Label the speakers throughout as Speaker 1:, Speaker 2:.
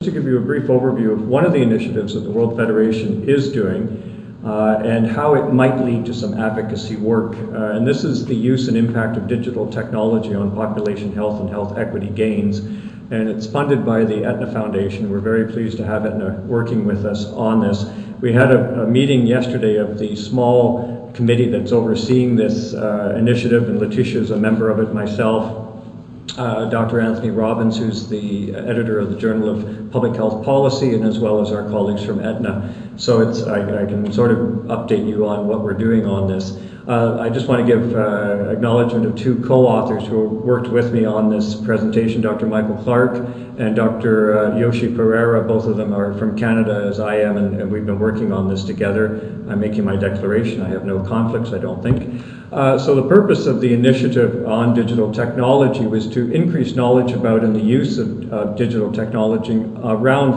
Speaker 1: To give you a brief overview of one of the initiatives that the World Federation is doing and how it might lead to some advocacy work. And this is the use and impact of digital technology on population health and health equity gains. And it's funded by the Aetna Foundation. We're very pleased to have Aetna working with us on this. We had a meeting yesterday of the small committee that's overseeing this initiative, and Letitia is a member of it, myself. Dr. Anthony Robbins, who's the editor of the Journal of Public Health Policy, and as well as our colleagues from Aetna. So I can sort of update you on what we're doing on this. I just want to give acknowledgement of two co-authors who worked with me on this presentation, Dr. Michael Clark and Dr. Yoshi Pereira. Both of them are from Canada, as I am, and we've been working on this together. I'm making my declaration. I have no conflicts, I don't think. So the purpose of the initiative on digital technology was to increase knowledge about and the use of digital technology around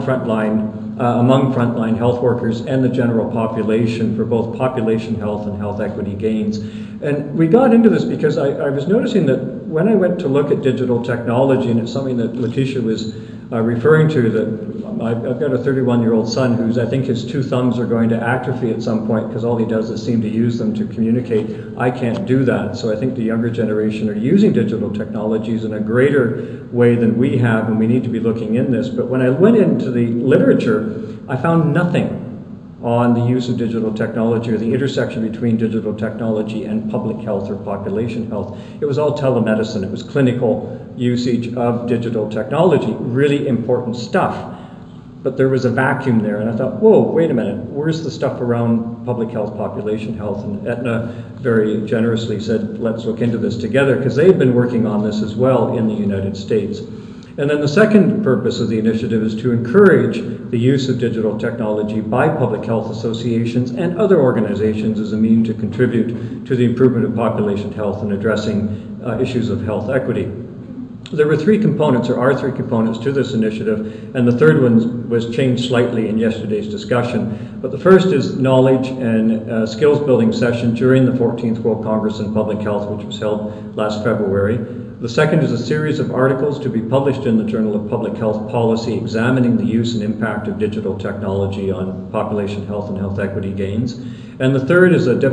Speaker 1: among frontline health workers and the general population for both population health and health equity gains. And we got into this because I was noticing that when I went to look at digital technology, and it's something that Letitia was referring to, that I've got a 31-year-old son who's, I think his two thumbs are going to atrophy at some point because all he does is seem to use them to communicate. I can't do that. So I think the younger generation are using digital technologies in a greater way than we have, and we need to be looking in this. But when I went into the literature, I found nothing on the use of digital technology or the intersection between digital technology and public health or population health. It was all telemedicine. It was clinical usage of digital technology, really important stuff. But there was a vacuum there, and I thought, whoa, wait a minute, where's the stuff around public health, population health? And Aetna very generously said, let's look into this together, because they had been working on this as well in the United States. And then the second purpose of the initiative is to encourage the use of digital technology by public health associations and other organizations as a means to contribute to the improvement of population health and addressing issues of health equity. There were three components, or are three components, to this initiative, and the third one was changed slightly in yesterday's discussion. But the first is knowledge and skills building session during the 14th World Congress on Public Health, which was held last February. The second is a series of articles to be published in the Journal of Public Health Policy examining the use and impact of digital technology on population health and health equity gains. And the third is a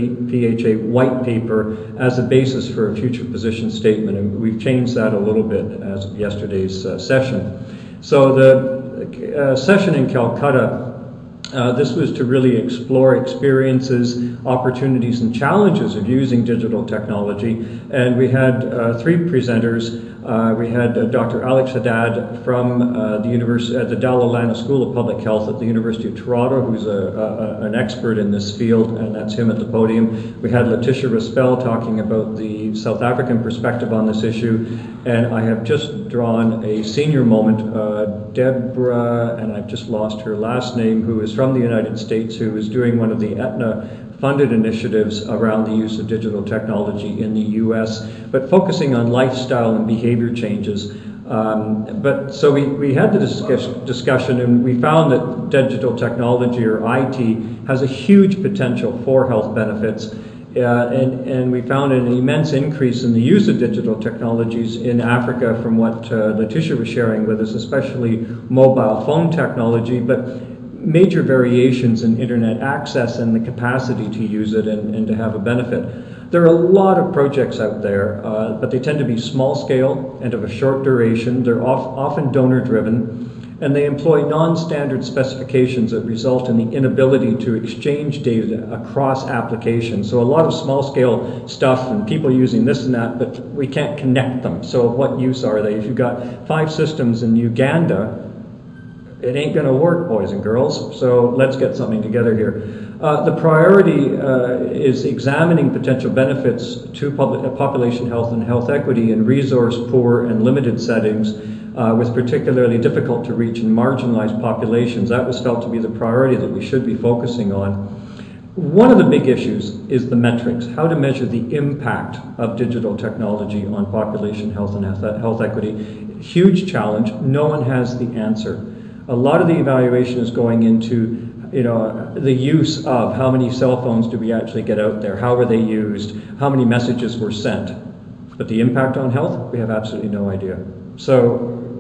Speaker 1: WFPHA white paper as a basis for a future position statement, and we've changed that a little bit as of yesterday's session. So the session in Calcutta, this was to really explore experiences, opportunities, and challenges of using digital technology. And we had three presenters. We had Dr. Alex Haddad from the Dalla Lana School of Public Health at the University of Toronto, who's an expert in this field, and that's him at the podium. We had Letitia Rispel talking about the South African perspective on this issue. And I have just drawn a senior moment, Deborah, and I've just lost her last name, who is from the United States, who is doing one of the Aetna funded initiatives around the use of digital technology in the US, but focusing on lifestyle and behavior changes. So we had the discussion, and we found that digital technology, or IT, has a huge potential for health benefits. And we found an immense increase in the use of digital technologies in Africa from what Letitia was sharing with us, especially mobile phone technology, but major variations in internet access and the capacity to use it and to have a benefit. There are a lot of projects out there, but they tend to be small scale and of a short duration. They're often donor driven, and they employ non-standard specifications that result in the inability to exchange data across applications. So a lot of small-scale stuff and people using this and that, but we can't connect them. So what use are they? If you've got 5 systems in Uganda, it ain't going to work, boys and girls. So let's get something together here. The priority is examining potential benefits to population health and health equity in resource-poor and limited settings, with particularly difficult to reach and marginalized populations. That was felt to be the priority that we should be focusing on. One of the big issues is the metrics, how to measure the impact of digital technology on population health and health equity. Huge challenge. No one has the answer. A lot of the evaluation is going into the use of how many cell phones do we actually get out there, how were they used, how many messages were sent. But the impact on health, we have absolutely no idea. So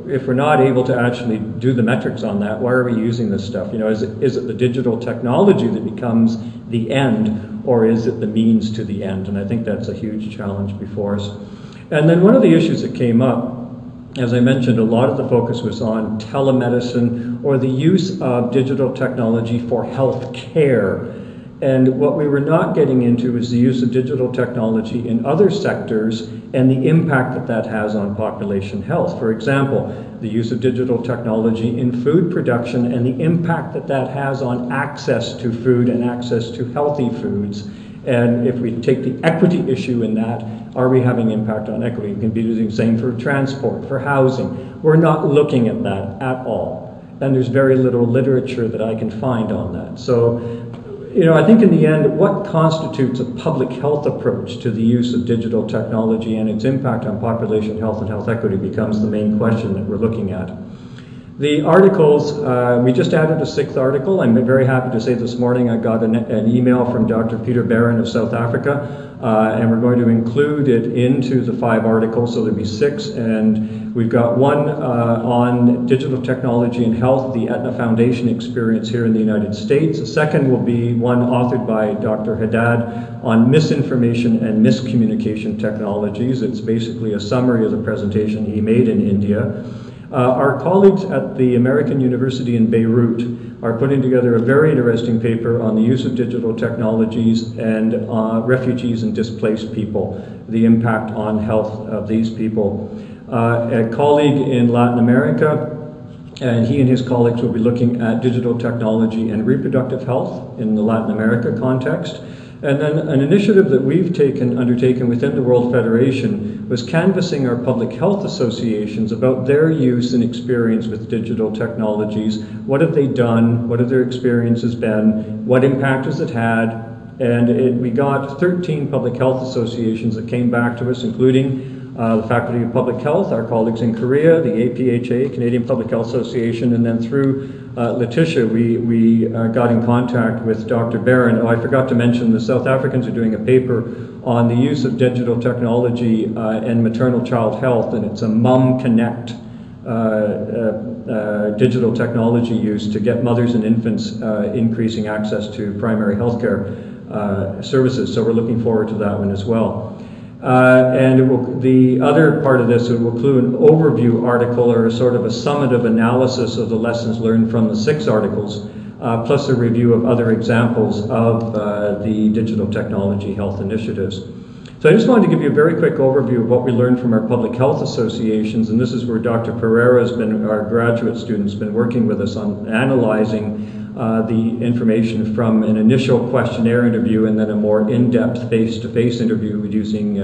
Speaker 1: if we're not able to actually do the metrics on that, why are we using this stuff? You know, is it the digital technology that becomes the end, or is it the means to the end? And I think that's a huge challenge before us. And then one of the issues that came up, as I mentioned, a lot of the focus was on telemedicine or the use of digital technology for health care. And what we were not getting into is the use of digital technology in other sectors and the impact that that has on population health. For example, the use of digital technology in food production and the impact that that has on access to food and access to healthy foods. And if we take the equity issue in that, are we having impact on equity? We can be doing the same for transport, for housing. We're not looking at that at all. And there's very little literature that I can find on that. So, you know, I think in the end, what constitutes a public health approach to the use of digital technology and its impact on population health and health equity becomes the main question that we're looking at. The articles, we just added a 6th article. I'm very happy to say this morning I got an email from Dr. Peter Barron of South Africa, and we're going to include it into the 5 articles, so there'll be 6. And we've got one on digital technology and health, the Aetna Foundation experience here in the United States. The second will be one authored by Dr. Haddad on misinformation and miscommunication technologies. It's basically a summary of the presentation he made in India. Our colleagues at the American University in Beirut are putting together a very interesting paper on the use of digital technologies and refugees and displaced people, the impact on health of these people. A colleague in Latin America, and he and his colleagues will be looking at digital technology and reproductive health in the Latin America context. And then an initiative that we've undertaken within the World Federation was canvassing our public health associations about their use and experience with digital technologies. What have they done? What have their experiences been? What impact has it had? And we got 13 public health associations that came back to us, including the Faculty of Public Health, our colleagues in Korea, the APHA, Canadian Public Health Association, and then through Letitia, we got in contact with Dr. Barron. Oh, I forgot to mention the South Africans are doing a paper on the use of digital technology and maternal child health, and it's a Mom Connect digital technology use to get mothers and infants increasing access to primary health care services. So we're looking forward to that one as well. And the other part of this will include an overview article or a sort of a summative analysis of the lessons learned from the 6 articles, plus a review of other examples of the digital technology health initiatives. So I just wanted to give you a very quick overview of what we learned from our public health associations, and this is where Dr. Pereira has been, our graduate students, been working with us on analyzing the information from an initial questionnaire interview and then a more in-depth face-to-face interview using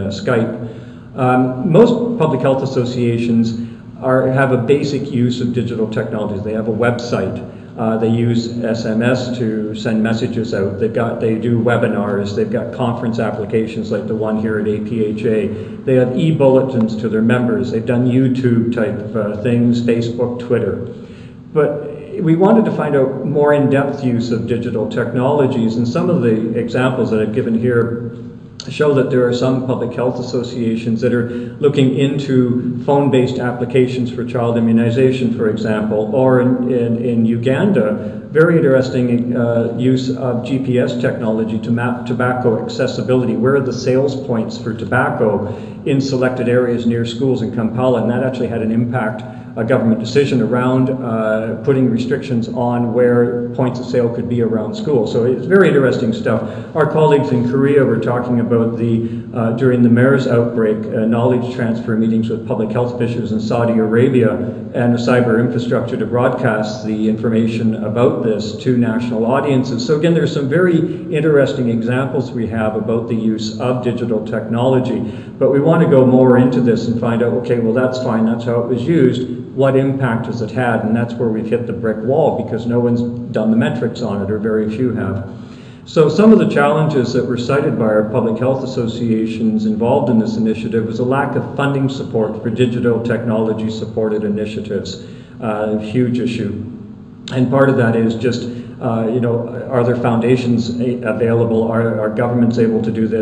Speaker 1: Skype. Most public health associations have a basic use of digital technologies. They have a website. They use SMS to send messages out. They do webinars. They've got conference applications like the one here at APHA. They have e-bulletins to their members. They've done YouTube type things, Facebook, Twitter. But we wanted to find out more in-depth use of digital technologies, and some of the examples that I've given here show that there are some public health associations that are looking into phone-based applications for child immunization, for example, or in Uganda, very interesting use of GPS technology to map tobacco accessibility. Where are the sales points for tobacco in selected areas near schools in Kampala? And that actually had an impact, a government decision around putting restrictions on where points of sale could be around schools. So it's very interesting stuff. Our colleagues in Korea were talking about during the MERS outbreak, knowledge transfer meetings with public health officials in Saudi Arabia and the cyber infrastructure to broadcast the information about this to national audiences. So again, there's some very interesting examples we have about the use of digital technology, but we want to go more into this and find out, okay, well that's fine, that's how it was used. What impact has it had? And that's where we've hit the brick wall because no one's done the metrics on it, or very few have. So some of the challenges that were cited by our public health associations involved in this initiative was a lack of funding support for digital technology supported initiatives, a huge issue. And part of that is just, are there foundations available? Are governments able to do this?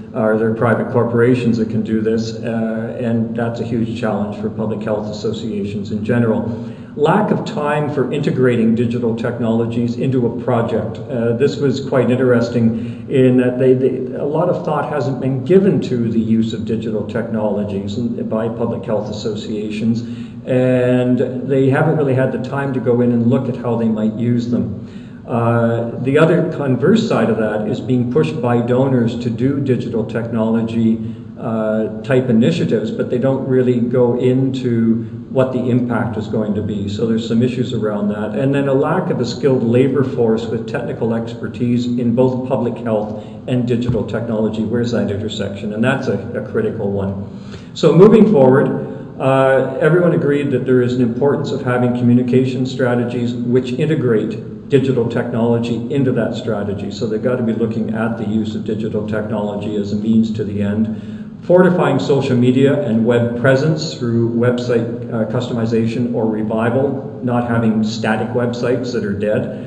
Speaker 1: are there private corporations that can do this? And that's a huge challenge for public health associations in general. Lack of time for integrating digital technologies into a project. This was quite interesting in that a lot of thought hasn't been given to the use of digital technologies by public health associations, and they haven't really had the time to go in and look at how they might use them. The other converse side of that is being pushed by donors to do digital technology type initiatives, but they don't really go into what the impact is going to be. So there's some issues around that. And then a lack of a skilled labor force with technical expertise in both public health and digital technology. Where's that intersection? And that's a critical one. So moving forward, everyone agreed that there is an importance of having communication strategies which integrate digital technology into that strategy. So they've got to be looking at the use of digital technology as a means to the end. Fortifying social media and web presence through website customization or revival, not having static websites that are dead.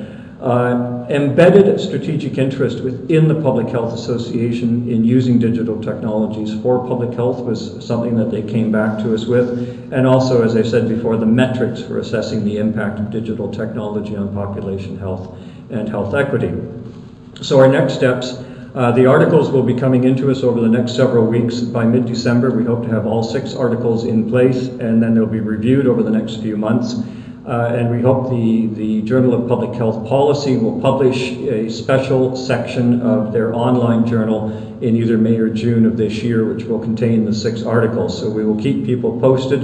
Speaker 1: Embedded strategic interest within the Public Health Association in using digital technologies for public health was something that they came back to us with. And also, as I said before, the metrics for assessing the impact of digital technology on population health and health equity. So our next steps, the articles will be coming into us over the next several weeks. By mid-December, we hope to have all 6 articles in place, and then they'll be reviewed over the next few months. And we hope the Journal of Public Health Policy will publish a special section of their online journal in either May or June of this year, which will contain the 6 articles. So we will keep people posted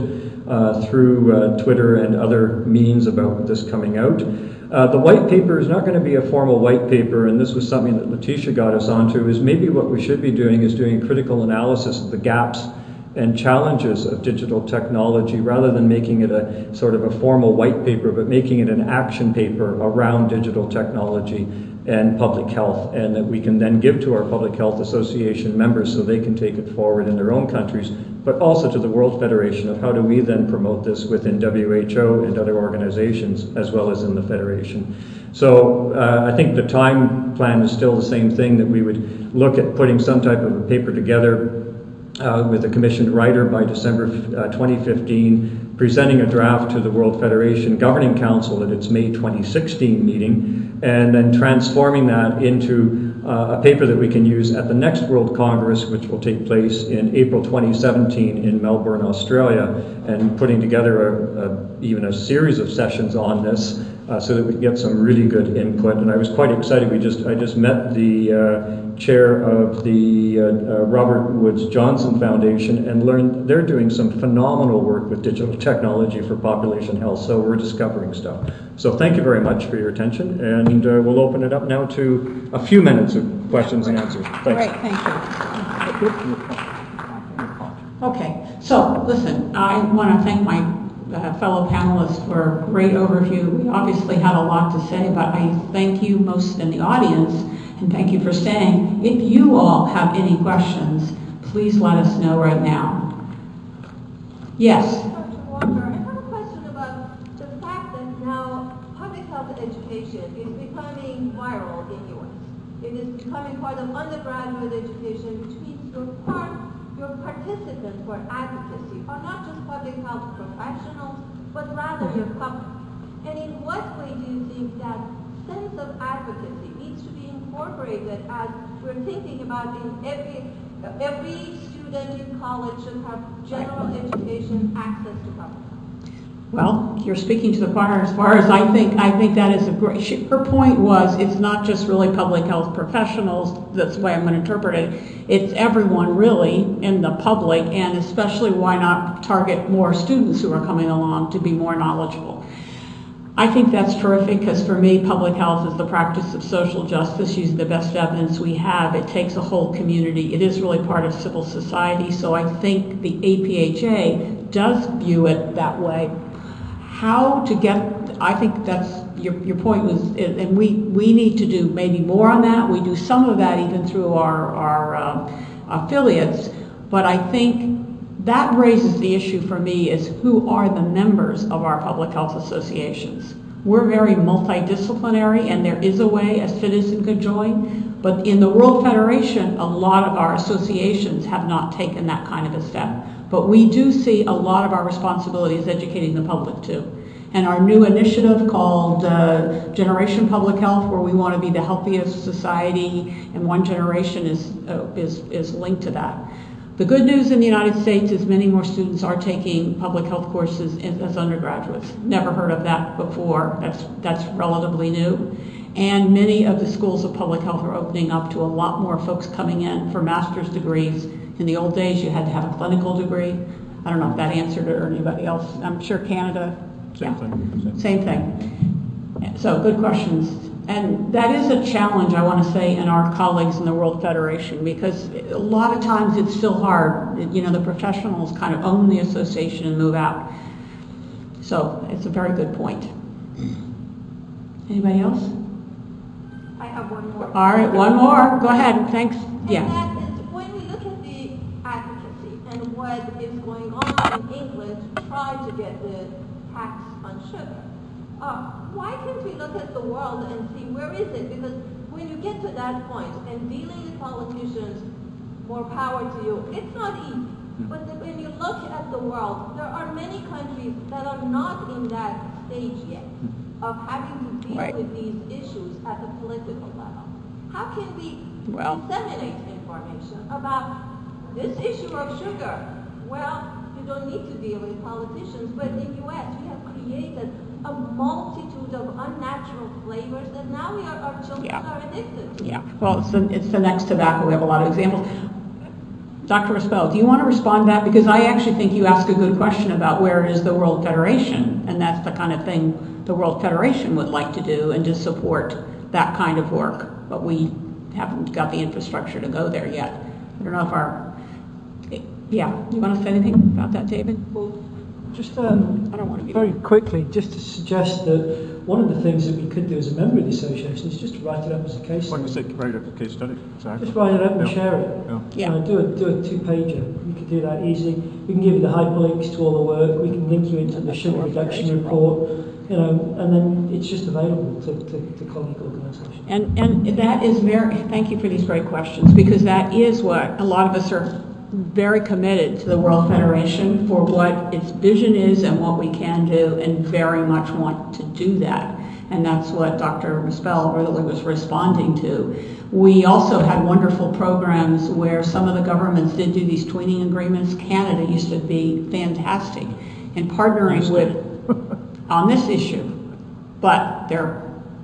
Speaker 1: through Twitter and other means about this coming out. The white paper is not going to be a formal white paper, and this was something that Letitia got us onto, is maybe what we should be doing is doing a critical analysis of the gaps and challenges of digital technology rather than making it a sort of a formal white paper, but making it an action paper around digital technology and public health, and that we can then give to our Public Health Association members so they can take it forward in their own countries, but also to the World Federation of how do we then promote this within WHO and other organizations as well as in the Federation. So I think the time plan is still the same thing, that we would look at putting some type of a paper together with a commissioned writer by December 2015, presenting a draft to the World Federation Governing Council at its May 2016 meeting, and then transforming that into a paper that we can use at the next World Congress, which will take place in April 2017 in Melbourne, Australia, and putting together even a series of sessions on this so that we can get some really good input. And I was quite excited. I just met the chair of the Robert Woods Johnson Foundation and learned they're doing some phenomenal work with digital technology for population health. So we're discovering stuff. So thank you very much for your attention, and we'll open it up now to a few minutes of questions and answers. Thanks.
Speaker 2: Great, thank you. Okay, so listen, I want to thank my fellow panelists for a great overview. We obviously had a lot to say, but I thank you most in the audience, and thank you for staying. If you all have any questions, please let us know right now. Yes?
Speaker 3: Dr. Walker, I have a question about the fact that now public health education is becoming viral in the U.S. It is becoming part of undergraduate education, which means your participants for advocacy are not just public health professionals, but rather your public. And in what way do you think that sense of advocacy needs to be incorporated as we're thinking about in every student in college should have general education access to public health?
Speaker 2: Well, you're speaking to the choir as far as I think that is a great, her point was it's not just really public health professionals, that's the way I'm going to interpret it, it's everyone really in the public, and especially why not target more students who are coming along to be more knowledgeable. I think that's terrific, because for me, public health is the practice of social justice, using the best evidence we have. It takes a whole community. It is really part of civil society, so I think the APHA does view it that way. How to get, I think that's, your point was, and we need to do maybe more on that. We do some of that even through our affiliates, but I think that raises the issue for me is who are the members of our public health associations. We're very multidisciplinary, and there is a way a citizen could join, But in the World Federation, a lot of our associations have not taken that kind of a step. But we do see a lot of our responsibility is educating the public too. And our new initiative called Generation Public Health, where we want to be the healthiest society, and one generation is linked to that. The good news in the United States is many more students are taking public health courses as undergraduates. Never heard of that before. That's relatively new. And many of the schools of public health are opening up to a lot more folks coming in for master's degrees. In the old days, you had to have a clinical degree. I don't know if that answered it or anybody else. I'm sure Canada. Same thing. So good questions. And that is a challenge, I want to say, in our colleagues in the World Federation, because a lot of times it's still hard. You know, the professionals kind of own the association and move out. So it's a very good point. Anybody else?
Speaker 3: I have one more.
Speaker 2: All right, one more. Go ahead. Thanks. Yeah.
Speaker 3: And that is, when we look at the advocacy and what is going on in England to try to get the tax on sugar, why can't we look at the world and see where is it? Because when you get to that point and dealing with politicians, more power to you, it's not easy. But when you look at the world, there are many countries that are not in that stage yet of having to deal with these issues at the political level. How can we disseminate information about this issue of sugar? Well, you don't need to deal with politicians, but in the U.S. we have created a multitude of unnatural flavors that now our children are addicted to.
Speaker 2: Yeah, well, it's the next tobacco. We have a lot of examples. Dr. Rispel, do you want to respond to that? Because I actually think you asked a good question about where is the World Federation, and that's the kind of thing the World Federation would like to do and to support that kind of work. But we haven't got the infrastructure to go there yet. I don't know if you want to say anything about that, David?
Speaker 4: Well, just
Speaker 2: I don't want to be
Speaker 4: very quickly, just to suggest that one of the things that we could do as a member of the association is just to write it up as a case study.
Speaker 5: Write up a case study, exactly.
Speaker 4: Just write it up and share it. Do a two-pager. We could do that easily. We can give you the hyperlinks to all the work. We can link you into the sugar reduction report. And then it's just available to colleague organisations.
Speaker 2: And that is thank you for these great questions, because that is what a lot of us are very committed to the World Federation for what its vision is and what we can do, and very much want to do that. And that's what Dr. Rispel really was responding to. We also had wonderful programs where some of the governments did do these twinning agreements. Canada used to be fantastic in partnering with on this issue, but their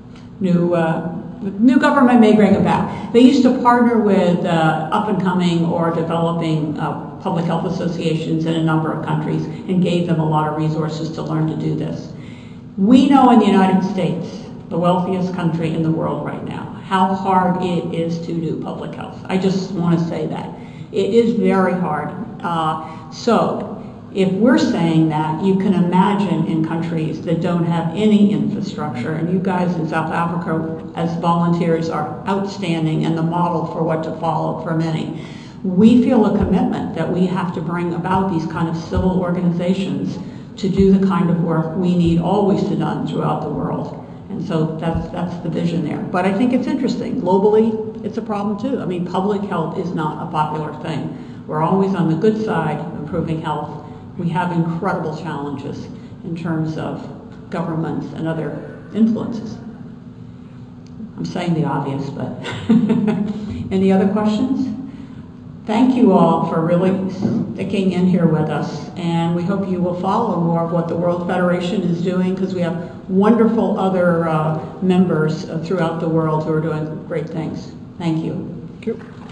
Speaker 2: new government may bring it back. They used to partner with up-and-coming or developing public health associations in a number of countries and gave them a lot of resources to learn to do this. We know in the United States, the wealthiest country in the world right now, how hard it is to do public health. I just want to say that. It is very hard. So if we're saying that, you can imagine in countries that don't have any infrastructure, and you guys in South Africa as volunteers are outstanding and the model for what to follow for many. We feel a commitment that we have to bring about these kind of civil organizations to do the kind of work we need always to done throughout the world. And so that's the vision there. But I think it's interesting. Globally, it's a problem too. I mean, public health is not a popular thing. We're always on the good side of improving health. We have incredible challenges in terms of governments and other influences. I'm saying the obvious, but any other questions? Thank you all for really sticking in here with us, and we hope you will follow more of what the World Federation is doing, because we have wonderful other members throughout the world who are doing great things. Thank you.
Speaker 4: Thank you.